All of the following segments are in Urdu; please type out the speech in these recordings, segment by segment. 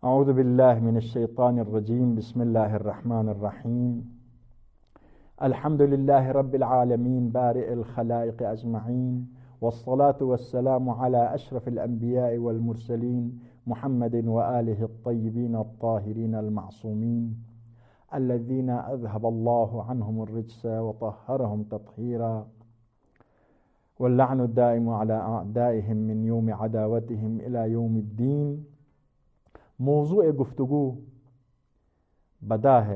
اعوذ باللہ من الشیطان الرجیم بسم اللہ الرحمن الرحیم الحمد للہ رب العالمین بارئ الخلائق اجمعین والصلاة والسلام على اشرف الانبیاء والمرسلین محمد وآلہ الطیبین الطاہرین المعصومین الذین اذهب اللہ عنہم الرجس وطہرہم تطہیرا واللعن الدائم على اعدائهم من یوم عداوتهم الى یوم الدین۔ موضوع گفتگو بدا ہے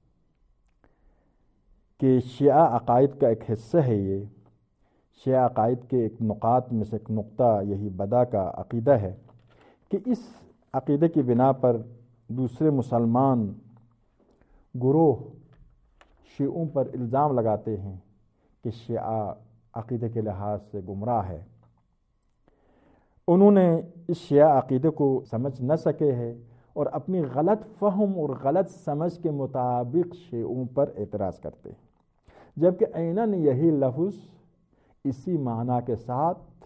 کہ شیعہ عقائد کا ایک حصہ ہے۔ یہ شیعہ عقائد کے ایک نقاط میں سے ایک نقطہ یہی بدا کا عقیدہ ہے کہ اس عقیدے کی بنا پر دوسرے مسلمان گروہ شیعوں پر الزام لگاتے ہیں کہ شیعہ عقیدے کے لحاظ سے گمراہ ہے۔ انہوں نے اس شیعہ عقیدے کو سمجھ نہ سکے ہیں اور اپنی غلط فہم اور غلط سمجھ کے مطابق شیعوں پر اعتراض کرتے ہیں، جبکہ عیناً یہی لفظ اسی معنی کے ساتھ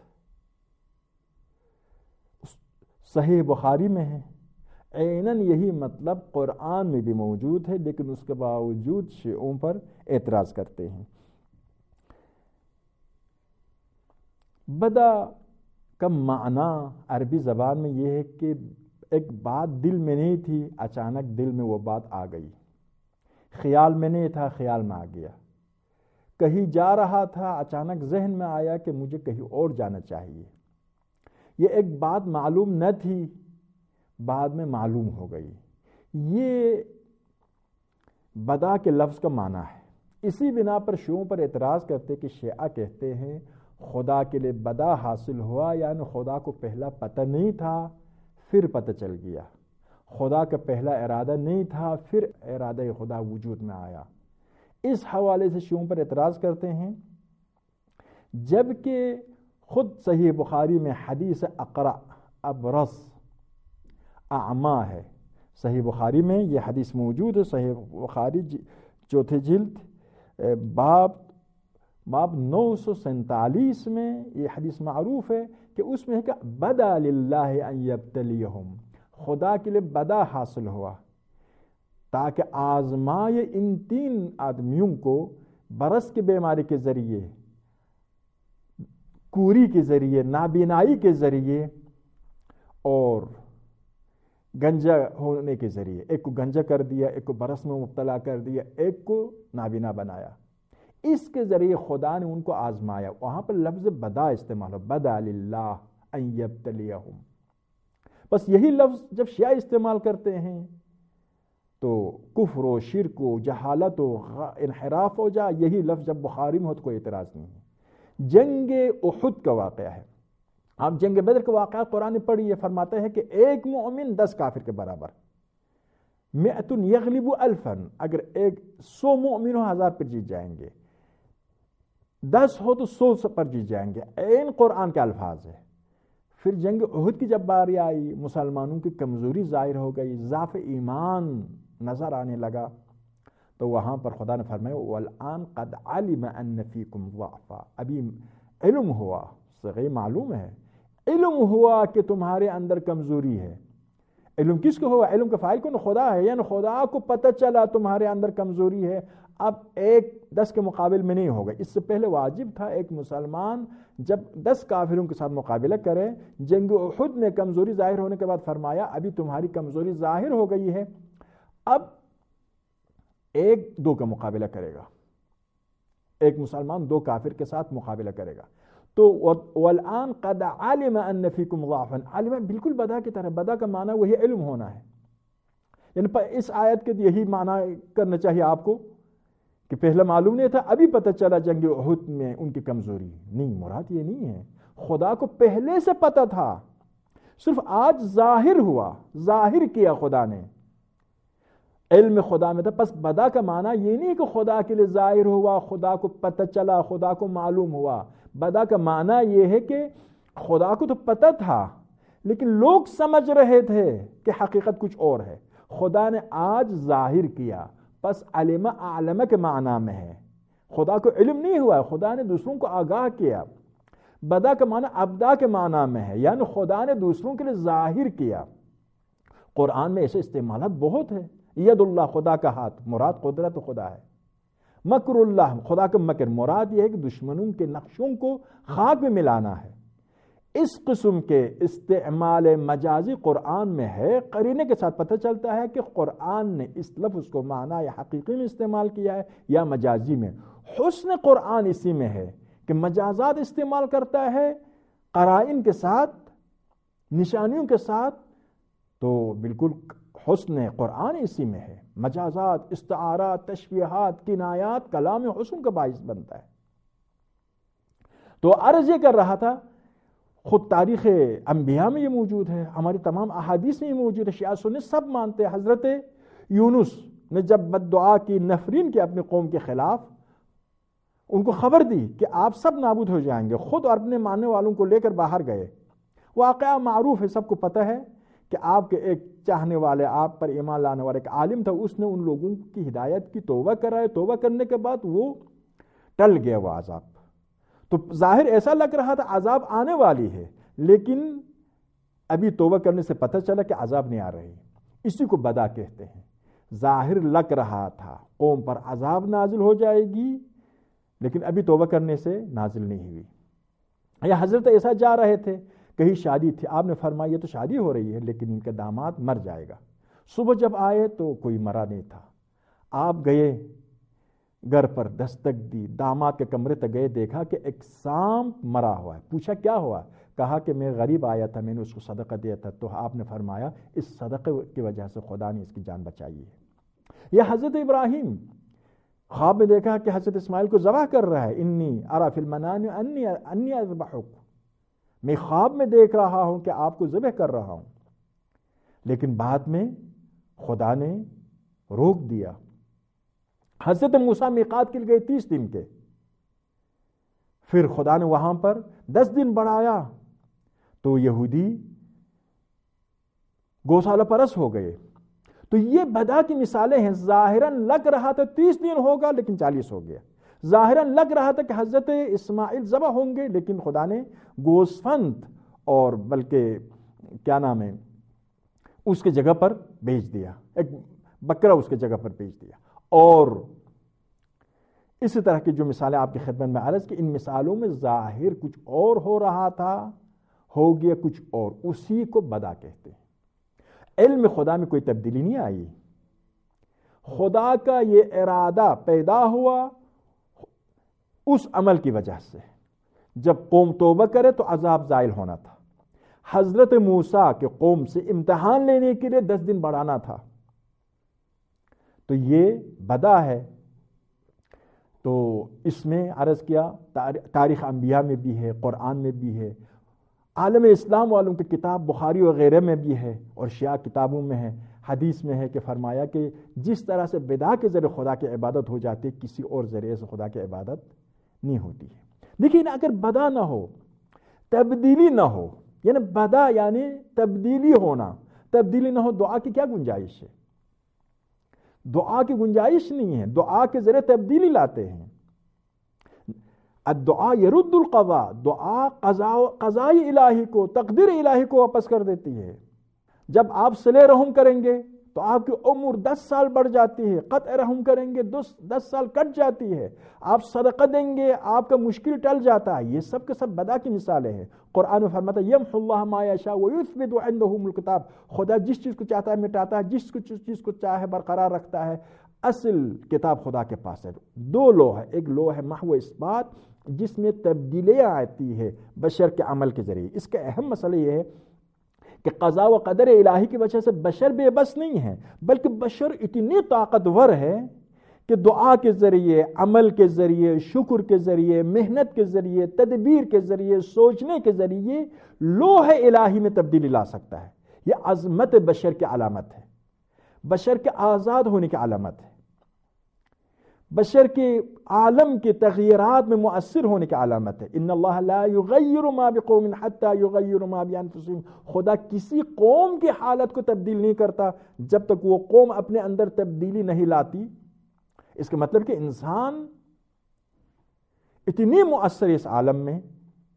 صحیح بخاری میں ہے، عیناً یہی مطلب قرآن میں بھی موجود ہے، لیکن اس کے باوجود شیعوں پر اعتراض کرتے ہیں۔ بدا کا معنی عربی زبان میں یہ ہے کہ ایک بات دل میں نہیں تھی، اچانک دل میں وہ بات آ گئی، خیال میں نہیں تھا، خیال میں آ گیا، کہیں جا رہا تھا، اچانک ذہن میں آیا کہ مجھے کہیں اور جانا چاہیے، یہ ایک بات معلوم نہ تھی، بعد میں معلوم ہو گئی۔ یہ بدا کے لفظ کا معنی ہے۔ اسی بنا پر شیعوں پر اعتراض کرتے کہ شیعہ کہتے ہیں خدا کے لیے بدا حاصل ہوا، یعنی خدا کو پہلا پتہ نہیں تھا پھر پتہ چل گیا، خدا کا پہلا ارادہ نہیں تھا پھر ارادہ خدا وجود میں آیا۔ اس حوالے سے شیعوں پر اعتراض کرتے ہیں، جبکہ خود صحیح بخاری میں حدیث اقرع ابرص اعما ہے۔ صحیح بخاری میں یہ حدیث موجود ہے، صحیح بخاری چوتھے جلد باب 947 میں یہ حدیث معروف ہے کہ اس میں ہے کہ بدا للہ ان یبتلیہم، خدا کے لیے بدا حاصل ہوا تاکہ آزمائے ان تین آدمیوں کو برس کی بیماری کے ذریعے، کوری کے ذریعے، نابینائی کے ذریعے اور گنجا ہونے کے ذریعے۔ ایک کو گنجا کر دیا، ایک کو برس میں مبتلا کر دیا، ایک کو نابینا بنایا۔ اس کے ذریعے خدا نے ان کو آزمایا۔ وہاں پر لفظ بدا استعمال ہو، بدا للہ ان یبتلیہم۔ بس یہی لفظ جب شیعہ استعمال کرتے ہیں تو کفر و شرک و جہالت و انحراف ہو جائے۔ یہی لفظ جب بخاری میں ہو تو کوئی اعتراض نہیں ہے۔ جنگ احد کا واقعہ ہے، آپ جنگ بدر کا واقعہ قرآن پڑھی، یہ فرماتا ہے کہ ایک مومن 10 کافر کے برابر، مئۃ یغلب الفا، اگر 100 مومن ہو 1000 پر جیت جائیں گے، 10 ہو تو 100 پر جیت جائیں گے۔ عین قرآن کے الفاظ ہے۔ پھر جنگ احد کی جب باری آئی، مسلمانوں کی کمزوری ظاہر ہو گئی، ضعف ایمان نظر آنے لگا، تو وہاں پر خدا نے فرمایا والآن قد علم ان فیکم ضعفا، ابھی علم ہوا، صحیح معلوم ہے، علم ہوا کہ تمہارے اندر کمزوری ہے۔ علم کس کو ہوا؟ علم کا فاعل کون؟ خدا ہے، یعنی خدا کو پتہ چلا تمہارے اندر کمزوری ہے۔ اب 10 کے مقابل میں نہیں ہوگا۔ اس سے پہلے واجب تھا ایک مسلمان جب 10 کافروں کے ساتھ مقابلہ کرے۔ جنگ احد میں کمزوری ظاہر ہونے کے بعد فرمایا ابھی تمہاری کمزوری ظاہر ہو گئی ہے، اب 1-2 کا مقابلہ کرے گا، ایک مسلمان 2 کافر کے ساتھ مقابلہ کرے گا۔ تو والآن قد علم ان فیکم ضعفا، علم بالکل بدا کی طرح، بدا کا معنی وہی علم ہونا ہے، یعنی اس آیت کے یہی معنی کرنا چاہیے آپ کو کہ پہلا معلوم نہیں تھا، ابھی پتہ چلا جنگ احد میں ان کی کمزوری۔ نہیں، مراد یہ نہیں ہے، خدا کو پہلے سے پتہ تھا، صرف آج ظاہر ہوا، ظاہر کیا خدا نے، علم خدا میں تھا۔ پس بدا کا معنی یہ نہیں کہ خدا کے لیے ظاہر ہوا، خدا کو پتہ چلا، خدا کو معلوم ہوا۔ بدا کا معنی یہ ہے کہ خدا کو تو پتہ تھا لیکن لوگ سمجھ رہے تھے کہ حقیقت کچھ اور ہے، خدا نے آج ظاہر کیا، پس علم اعلم کے معنی میں ہے۔ خدا کو علم نہیں ہوا، خدا نے دوسروں کو آگاہ کیا۔ بدا کا معنی ابدا کے معنی میں ہے، یعنی خدا نے دوسروں کے لیے ظاہر کیا۔ قرآن میں ایسے استعمالات بہت ہے. ید اللہ خدا کا ہاتھ، مراد قدرت خدا ہے. مکر اللہ خدا کا مکر، مراد یہ ہے کہ دشمنوں کے نقشوں کو خاک میں ملانا ہے. اس قسم کے استعمال مجازی قرآن میں ہے. قرینے کے ساتھ پتہ چلتا ہے کہ قرآن نے اس لفظ کو معنی یا حقیقی میں استعمال کیا ہے یا مجازی میں. حسن قرآن اسی میں ہے کہ مجازات استعمال کرتا ہے قرائن کے ساتھ، نشانیوں کے ساتھ. تو بالکل حسن قرآن اسی میں ہے. مجازات، استعارات، تشبیہات، کنایات کلام حسن کا باعث بنتا ہے. تو عرض یہ کر رہا تھا، خود تاریخ انبیاء میں یہ موجود ہے، ہماری تمام احادیث میں یہ موجود ہے. شیعہ سنی سب مانتے ہیں. حضرت یونس نے جب بد دعا کی، نفرین کی اپنی قوم کے خلاف، ان کو خبر دی کہ آپ سب نابود ہو جائیں گے، خود اور اپنے ماننے والوں کو لے کر باہر گئے. واقعہ معروف ہے، سب کو پتہ ہے کہ آپ کے ایک چاہنے والے، آپ پر ایمان لانے والے ایک عالم تھا، اس نے ان لوگوں کی ہدایت کی، توبہ کرائے. توبہ کرنے کے بعد وہ ٹل گیا وہ عذاب. تو ظاہر ایسا لگ رہا تھا عذاب آنے والی ہے، لیکن ابھی توبہ کرنے سے پتہ چلا کہ عذاب نہیں آ رہی. اسی کو بدا کہتے ہیں. ظاہر لگ رہا تھا قوم پر عذاب نازل ہو جائے گی، لیکن ابھی توبہ کرنے سے نازل نہیں ہوئی. یا حضرت ایسا جا رہے تھے، کہیں شادی تھی، آپ نے فرمایا یہ تو شادی ہو رہی ہے لیکن ان کا داماد مر جائے گا. صبح جب آئے تو کوئی مرا نہیں تھا. آپ گئے گھر پر، دستک دی، داماد کے کمرے تک گئے، دیکھا کہ ایک سانپ مرا ہوا ہے. پوچھا کیا ہوا؟ کہا کہ میں غریب آیا تھا، میں نے اس کو صدقہ دیا تھا. تو آپ نے فرمایا اس صدقے کی وجہ سے خدا نے اس کی جان بچائی ہے. یا حضرت ابراہیم خواب میں دیکھا کہ حضرت اسماعیل کو ذبح کر رہا ہے. انی ارا فی المنام انی اذبحک، میں خواب میں دیکھ رہا ہوں کہ آپ کو ذبح کر رہا ہوں. لیکن بعد میں خدا نے روک دیا. حضرت موسیٰ میقات کے لیے گئے 30 دن کے، پھر خدا نے وہاں پر 10 دن بڑھایا تو یہودی گوشالہ پرست ہو گئے. تو یہ بدا کی مثالیں ہیں. ظاہراً لگ رہا تھا 30 دن ہوگا لیکن 40 ہو گیا. ظاہراً لگ رہا تھا کہ حضرت اسماعیل ذبح ہوں گے، لیکن خدا نے گوسفند اور بلکہ کیا نام ہے اس کے جگہ پر بھیج دیا، ایک بکرا اس کے جگہ پر بھیج دیا. اور اسی طرح کی جو مثالیں آپ کی خدمت میں عرض کی، ان مثالوں میں ظاہر کچھ اور ہو رہا تھا، ہو گیا کچھ اور. اسی کو بدا کہتے ہیں. علم خدا میں کوئی تبدیلی نہیں آئی. خدا کا یہ ارادہ پیدا ہوا اس عمل کی وجہ سے. جب قوم توبہ کرے تو عذاب زائل ہونا تھا. حضرت موسیٰ کے قوم سے امتحان لینے کے لیے 10 دن بڑھانا تھا. تو یہ بدا ہے. تو اس میں عرض کیا تاریخ انبیاء میں بھی ہے، قرآن میں بھی ہے، عالم اسلام والوں کی کتاب بخاری وغیرہ میں بھی ہے، اور شیعہ کتابوں میں ہے. حدیث میں ہے کہ فرمایا کہ جس طرح سے بدا کے ذریعے خدا کی عبادت ہو جاتی ہے، کسی اور ذریعے سے خدا کی عبادت نہیں ہوتی ہے. لیکن اگر بدا نہ ہو، تبدیلی نہ ہو، یعنی بدا یعنی تبدیلی ہونا، تبدیلی نہ ہو، دعا کی کیا گنجائش ہے؟ دعا کی گنجائش نہیں ہے. دعا کے ذریعے تبدیلی لاتے ہیں. الدعاء يرد القضاء، دعا قضاء الہی کو، تقدیر الہی کو واپس کر دیتی ہے. جب آپ صلہ رحم کریں گے تو آپ کی عمر 10 سال بڑھ جاتی ہے. قطع رحم کریں گے 10 سال کٹ جاتی ہے. آپ صدقہ دیں گے آپ کا مشکل ٹل جاتا ہے. یہ سب کے سب بدا کی مثالیں ہیں. قرآن میں فرماتا ہے یمحو اللہ ما یشاء ویثبت عنده ام الکتاب، خدا جس چیز کو چاہتا ہے مٹاتا ہے، جس چیز کو چاہے برقرار رکھتا ہے. اصل کتاب خدا کے پاس ہے. 2 لوح ہے، ایک لوح ہے محو اثبات جس میں تبدیلیاں آتی ہے بشر کے عمل کے ذریعے. اس کا اہم مسئلہ یہ ہے کہ قضاء و قدر الہی کی وجہ سے بشر بے بس نہیں ہے، بلکہ بشر اتنی طاقتور ہے کہ دعا کے ذریعے، عمل کے ذریعے، شکر کے ذریعے، محنت کے ذریعے، تدبیر کے ذریعے، سوچنے کے ذریعے لوح الہی میں تبدیلی لا سکتا ہے. یہ عظمت بشر کی علامت ہے، بشر کے آزاد ہونے کی علامت ہے، بشر کے عالم کے تغییرات میں مؤثر ہونے کی علامت ہے. ان اللہ لا یغیر ما بقوم حتی یغیروا ما بانفسہم، خدا کسی قوم کی حالت کو تبدیل نہیں کرتا جب تک وہ قوم اپنے اندر تبدیلی نہیں لاتی. اس کا مطلب کہ انسان اتنی مؤثر اس عالم میں.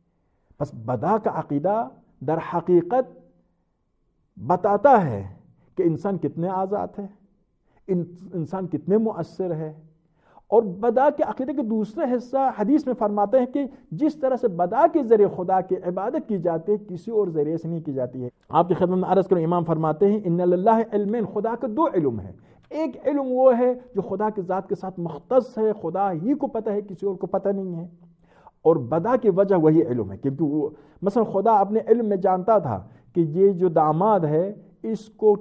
بس بدا کا عقیدہ در حقیقت بتاتا ہے کہ انسان کتنے آزاد ہے، انسان کتنے مؤثر ہے. اور بدا کے عقیدے کے دوسرا حصہ حدیث میں فرماتے ہیں کہ جس طرح سے بدا کے ذریعے خدا کی عبادت کی جاتی ہے کسی اور ذریعے سے نہیں کی جاتی ہے. آپ کی خدمت میں عرض کروں، امام فرماتے ہیں ان للہ علمین، خدا کا دو علم ہے. ایک علم وہ ہے جو خدا کی ذات کے ساتھ مختص ہے، خدا ہی کو پتہ ہے، کسی اور کو پتہ نہیں ہے. اور بدا کی وجہ وہی علم ہے، کیونکہ وہ مثلا خدا اپنے علم میں جانتا تھا کہ یہ جو داماد ہے اس کو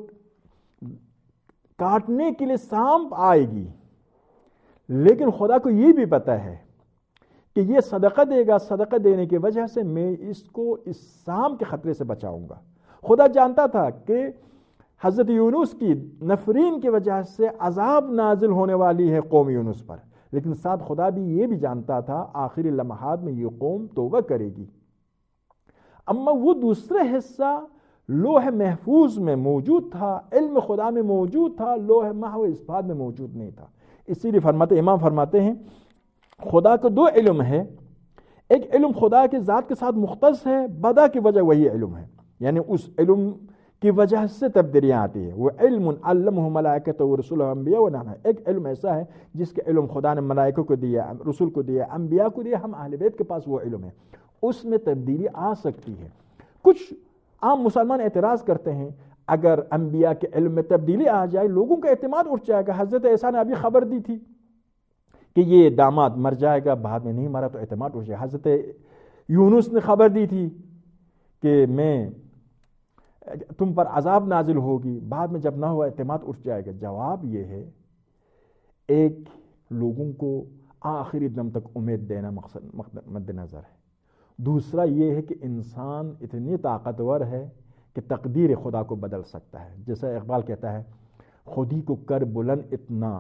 کاٹنے کے لیے سانپ آئے گی، لیکن خدا کو یہ بھی پتہ ہے کہ یہ صدقہ دے گا، صدقہ دینے کی وجہ سے میں اس کو اس سانپ کے خطرے سے بچاؤں گا. خدا جانتا تھا کہ حضرت یونس کی نفرین کی وجہ سے عذاب نازل ہونے والی ہے قوم یونس پر، لیکن ساتھ خدا بھی یہ بھی جانتا تھا آخری لمحات میں یہ قوم توبہ کرے گی. اما وہ دوسرا حصہ لوح محفوظ میں موجود تھا، علم خدا میں موجود تھا، لوح محو اس بات میں موجود نہیں تھا. اسی لیے امام فرماتے ہیں خدا کو دو علم ہے. ایک علم خدا کے ذات کے ساتھ مختص ہے، بدا کی وجہ وہی علم ہے، یعنی اس علم کی وجہ سے تبدیلیاں آتی ہیں. وہ علم علمہ ملائکۃ و رسول انبیاء و نحن، ایک علم ایسا ہے جس کے علم خدا نے ملائکہ کو دیا، رسول کو دیا، انبیاء کو دیا. ہم اہل بیت کے پاس وہ علم ہے، اس میں تبدیلی آ سکتی ہے. کچھ عام مسلمان اعتراض کرتے ہیں اگر انبیاء کے علم میں تبدیلی آ جائے لوگوں کا اعتماد اٹھ جائے گا. حضرت عیسیٰ نے ابھی خبر دی تھی کہ یہ داماد مر جائے گا، بعد میں نہیں مرا تو اعتماد اٹھ جائے. حضرت یونس نے خبر دی تھی کہ میں تم پر عذاب نازل ہوگی، بعد میں جب نہ ہوا اعتماد اٹھ جائے گا. جواب یہ ہے ایک لوگوں کو آخری دم تک امید دینا مد نظر ہے، دوسرا یہ ہے کہ انسان اتنی طاقتور ہے کہ تقدیر خدا کو بدل سکتا ہے. جیسا اقبال کہتا ہے خودی کو کر بلند اتنا،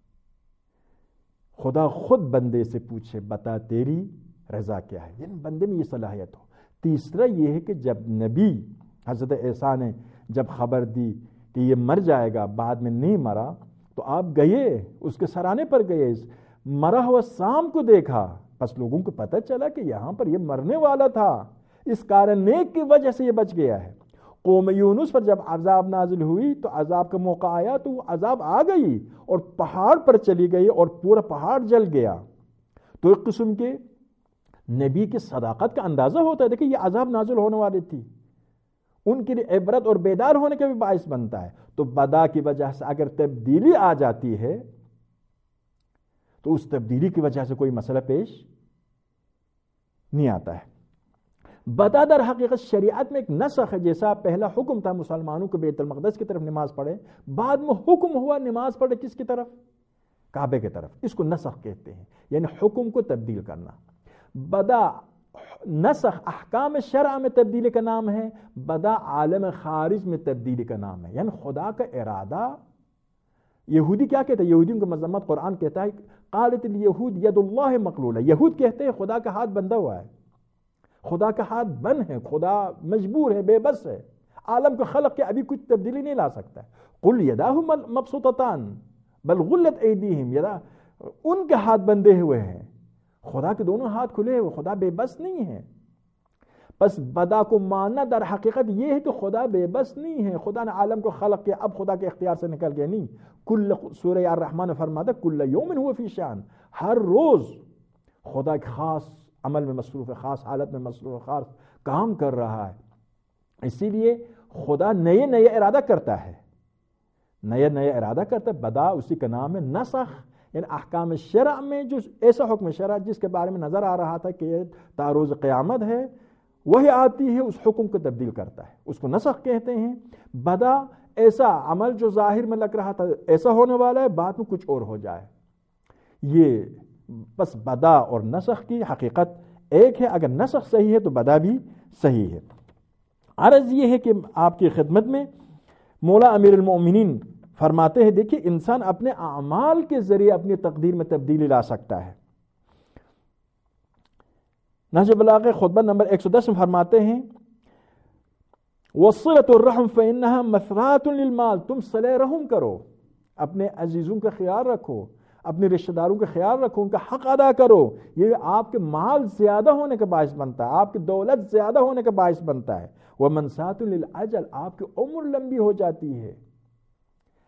خدا خود بندے سے پوچھے بتا تیری رضا کیا ہے، یعنی بندے میں یہ صلاحیت ہو. تیسرا یہ ہے کہ جب نبی حضرت عیسیٰ نے جب خبر دی کہ یہ مر جائے گا، بعد میں نہیں مرا، تو آپ گئے اس کے سرانے پر گئے، مرا ہوا سام کو دیکھا، بس لوگوں کو پتہ چلا کہ یہاں پر یہ مرنے والا تھا، اس کار نیک کی وجہ سے یہ بچ گیا ہے. قوم یونس پر جب عذاب نازل ہوئی تو عذاب کا موقع آیا تو وہ عذاب آ گئی اور پہاڑ پر چلی گئی اور پورا پہاڑ جل گیا. تو ایک قسم کے نبی کی صداقت کا اندازہ ہوتا ہے. دیکھیں یہ عذاب نازل ہونے والی تھی، ان کے لیے عبرت اور بیدار ہونے کا بھی باعث بنتا ہے. تو بدا کی وجہ سے اگر تبدیلی آ جاتی ہے تو اس تبدیلی کی وجہ سے کوئی مسئلہ پیش نہیں آتا ہے. بدا در حقیقت شریعت میں ایک نسخ ہے. جیسا پہلا حکم تھا مسلمانوں کو بیت المقدس کی طرف نماز پڑھے، بعد میں حکم ہوا نماز پڑھے کس کی طرف؟ کعبے کی طرف. اس کو نسخ کہتے ہیں، یعنی حکم کو تبدیل کرنا. بدا نسخ احکام شرع میں تبدیلی کا نام ہے، بدا عالم خارج میں تبدیلی کا نام ہے. یعنی خدا کا ارادہ. یہودی کیا کہتے ہیں؟ یہودیوں کی مذمت قرآن کہتا ہے قالت الیہود ید اللہ مغلولہ. یہود کہتے ہیں خدا کا ہاتھ بندھا ہوا ہے، خدا کا ہاتھ بند ہے، خدا مجبور ہے، بے بس ہے، عالم کو خلق کے ابھی کچھ تبدیلی نہیں لا سکتا. قل یداہ مبسوطتان بل غلت ایدیہم، ان کے ہاتھ بندھے ہوئے ہیں، خدا کے دونوں ہاتھ کھلے ہوئے، خدا بے بس نہیں ہے. پس بدا کو ماننا در حقیقت یہ ہے کہ خدا بے بس نہیں ہے، خدا نے عالم کو خلق کیا اب خدا کے اختیار سے نکل گیا. نہیں، کل سورہ الرحمن نے فرماتا کل یوم ہوا فی شان، ہر روز خدا ایک خاص عمل میں مصروف ہے، خاص حالت میں مصروف ہے، خاص کام کر رہا ہے. اسی لیے خدا نئے نئے ارادہ کرتا ہے، نئے نئے ارادہ کرتا ہے. بدا اسی کا نام ہے نسخ، یعنی احکام شرع میں جو ایسا حکم شرع جس کے بارے میں نظر آ رہا تھا کہ یہ تعروض قیامت ہے، وہی آتی ہے اس حکم کو تبدیل کرتا ہے، اس کو نسخ کہتے ہیں. بدا ایسا عمل جو ظاہر میں لگ رہا تھا ایسا ہونے والا ہے، بعد میں کچھ اور ہو جائے. یہ بس بدا اور نسخ کی حقیقت ایک ہے. اگر نسخ صحیح ہے تو بدا بھی صحیح ہے. عرض یہ ہے کہ آپ کی خدمت میں مولا امیر المؤمنین فرماتے ہیں دیکھیے انسان اپنے اعمال کے ذریعے اپنی تقدیر میں تبدیلی لا سکتا ہے. نہج البلاغہ خطبہ نمبر 110 میں فرماتے ہیں وصلۃ الرحم فإنها مثرات للمال، تم صلہ رحم کرو، اپنے عزیزوں کا خیال رکھو، اپنے رشتہ داروں کا خیال رکھو، ان کا حق ادا کرو. یہ آپ کے مال زیادہ ہونے کا باعث بنتا ہے، آپ کی دولت زیادہ ہونے کا باعث بنتا ہے. ومنسات للعجل، آپ کی عمر لمبی ہو جاتی ہے.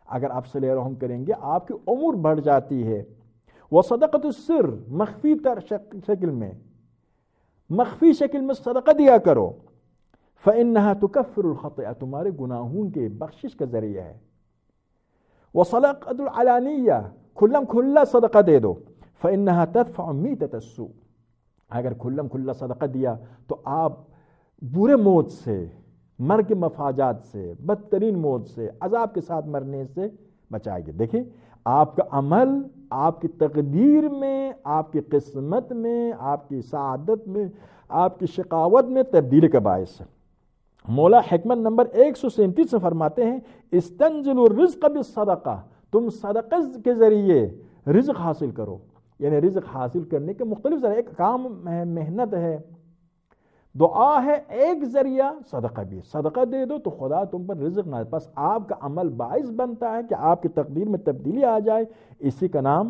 اگر آپ صلہ رحم کریں گے آپ کی عمر بڑھ جاتی ہے. وہ صدقۃ السر، مخفی تر شکل میں، مخفی شکل میں صدقہ دیا کرو. فإنها تكفر الخطیئہ، تمہارے گناہوں کے بخشش کا ذریعہ ہے. وصدقۃ العلانیہ، کھلم کھلا صدقہ دے دو. فإنها تدفع میتۃ السوء، اگر کھلم کھلا صدقہ دیا تو آپ برے موت سے، مرگ مفاجات سے، بدترین موت سے، عذاب کے ساتھ مرنے سے بچائے گے. دیکھیں آپ کا عمل آپ کی تقدیر میں، آپ کی قسمت میں، آپ کی سعادت میں، آپ کی شقاوت میں تبدیلی کا باعث ہے. مولا حکمت نمبر 137 میں فرماتے ہیں استنزلوا الرزق بالصدقہ، تم صدقہ کے ذریعے رزق حاصل کرو. یعنی رزق حاصل کرنے کے مختلف ذرائع، ایک کام ہے، محنت ہے، دعا ہے، ایک ذریعہ صدقہ بھی. صدقہ دے دو تو خدا تم پر رزق نہ، بس آپ کا عمل باعث بنتا ہے کہ آپ کی تقدیر میں تبدیلی آ جائے. اسی کا نام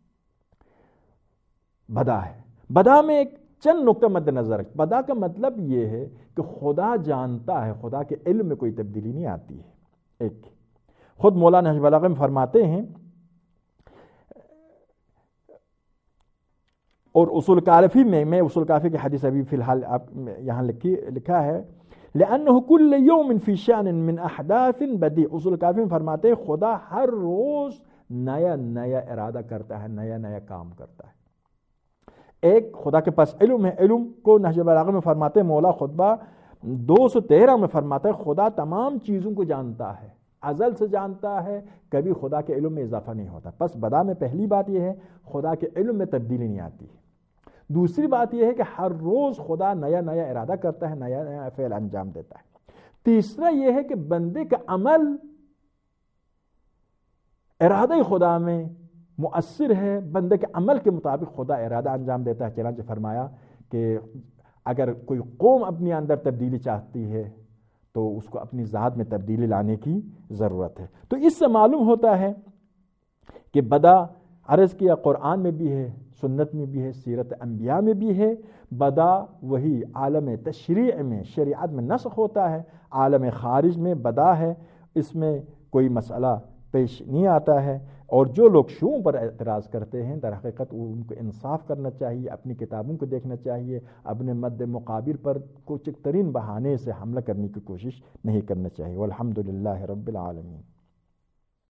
بدا ہے. بدا میں ایک چند نقطہ مد نظر رکھ. بدا کا مطلب یہ ہے کہ خدا جانتا ہے، خدا کے علم میں کوئی تبدیلی نہیں آتی ہے. ایک خود مولانا نہج البلاغہ میں فرماتے ہیں، اور اصول کافی میں اصول کافی کی حدیث ابھی فی الحال آپ یہاں لکھا ہے لأنه كل يوم في شأن من احداث بدیع. اصول کافی میں فرماتے ہیں خدا ہر روز نیا نیا ارادہ کرتا ہے، نیا نیا کام کرتا ہے. ایک خدا کے پاس علم ہے. علم کو نہج البلاغہ میں فرماتے ہیں، مولا خطبہ 213 میں فرماتا ہے خدا تمام چیزوں کو جانتا ہے، ازل سے جانتا ہے، کبھی خدا کے علم میں اضافہ نہیں ہوتا. پس بدا میں پہلی بات یہ ہے خدا کے علم میں تبدیلی نہیں آتی. دوسری بات یہ ہے کہ ہر روز خدا نیا نیا ارادہ کرتا ہے، نیا نیا فعل انجام دیتا ہے. تیسرا یہ ہے کہ بندے کا عمل ارادہ خدا میں مؤثر ہے، بندے کے عمل کے مطابق خدا ارادہ انجام دیتا ہے. چنانچہ فرمایا کہ اگر کوئی قوم اپنے اندر تبدیلی چاہتی ہے تو اس کو اپنی ذات میں تبدیلی لانے کی ضرورت ہے. تو اس سے معلوم ہوتا ہے کہ بدا عرض کیا قرآن میں بھی ہے، سنت میں بھی ہے، سیرت انبیاء میں بھی ہے. بدا وہی عالم تشریع میں، شریعت میں نسخ ہوتا ہے، عالم خارج میں بدا ہے، اس میں کوئی مسئلہ پیش نہیں آتا ہے. اور جو لوگ شیوعوں پر اعتراض کرتے ہیں در حقیقت ان کو انصاف کرنا چاہیے، اپنی کتابوں کو دیکھنا چاہیے، اپنے مد مقابل پر کچھ ترین بہانے سے حملہ کرنے کی کوشش نہیں کرنا چاہیے. والحمدللہ رب العالمین.